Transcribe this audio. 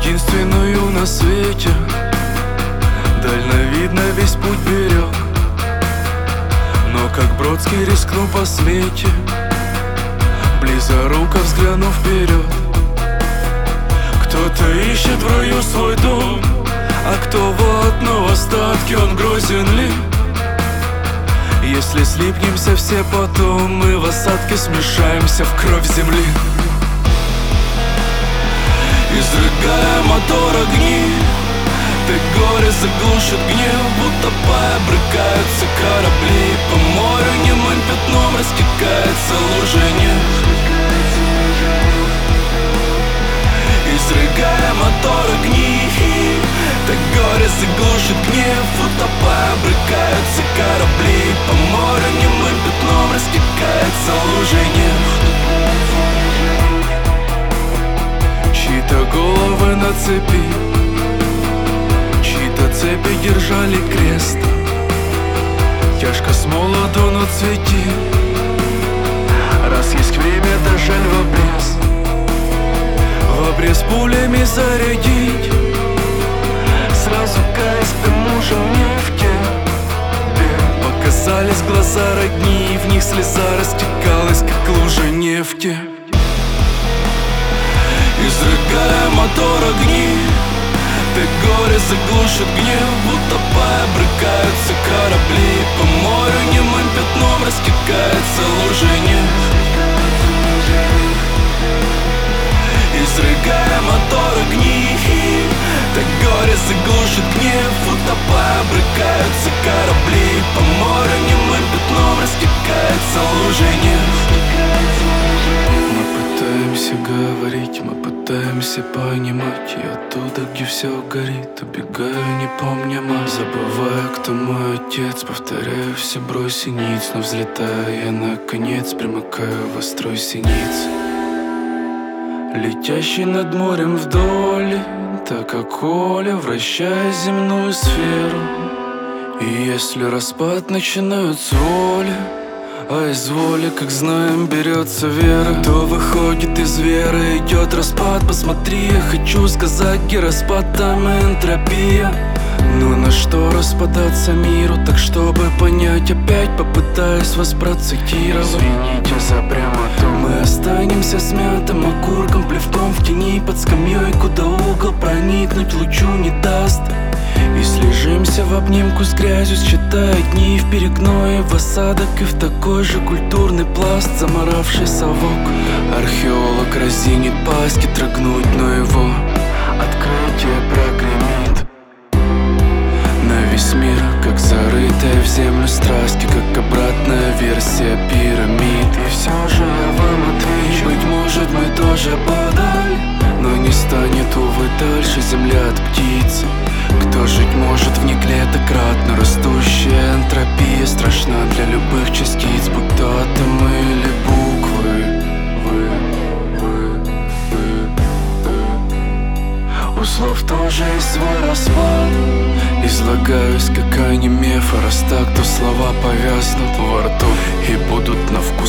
единственную на свете. Дальновидно весь путь берег, но как Бродский рискнул по смете, близоруко взглянув вперед. Кто-то ищет в раю свой дом, а кто в одном остатке, он грозен ли? Если слипнемся все потом, мы в осадке смешаемся в кровь земли. Изрыгая мотор огни, ты горе заглушит гнев, будто брыкаются корабли. По морю немым пятном растекается лужа нефть. Изрыгая мотор огни, так горе заглушит гнев, утопая брыкаются корабли. По морю немым пятном растекается лужа нефть. Чьи-то головы на цепи, чьи-то цепи держали крест. Тяжко с молоду, но цвети, раз есть время, да жаль в обрез. В обрез пулями зарядить, сразу каясь к тому же в нефти. Показались глаза родни, в них слеза растекалась, как лужа нефти. Изрыгая мотор огни, ты горе заглушит гнев, будто брыкаются корабли. По морю немым пятном растекается лужа нефть. Изрыгая мотор огни, так горе заглушит гнев, утопая брыкаются корабли. По морю немым пятном растекается лужа нефть. Мы пытаемся говорить, мы пытаемся понимать, и оттуда, где все горит, убегаю, не помня мать. Забываю, кто мой отец, повторяю все брось ниц, но взлетая я наконец примыкаю в острой синиц. Летящий над морем вдоль, так как Оля, вращая земную сферу. И если распад начинают с воли, а из воли, как знаем, берется вера, то выходит из веры, идет распад. Посмотри, я хочу сказать, где распад, там энтропия. Но на что распадаться миру, так чтобы понять, опять попытаюсь вас процитировать. Извините за прямоту. Мы останемся смятым окурком, плевком в тени под скамьей, куда угол проникнуть лучу не даст. И слежимся в обнимку с грязью, считая дни в перегное, в осадок и в такой же культурный пласт. Заморавший совок, археолог разинит пасть, трогнуть, но его открытие прогремит на весь мир, как зарытая в землю страсти, как обратная версия пирамид. И все же я вам отвечу, быть может, мы тоже подали, но не станет, увы, дальше земля от птицы. Кто жить может вне клеток, кратно растущая энтропия страшна для любых частиц, будь то атомы или буквы. У слов тоже есть свой распад. Излагаюсь, как онемев, а раз так, то слова повязнут во рту и будут на вкус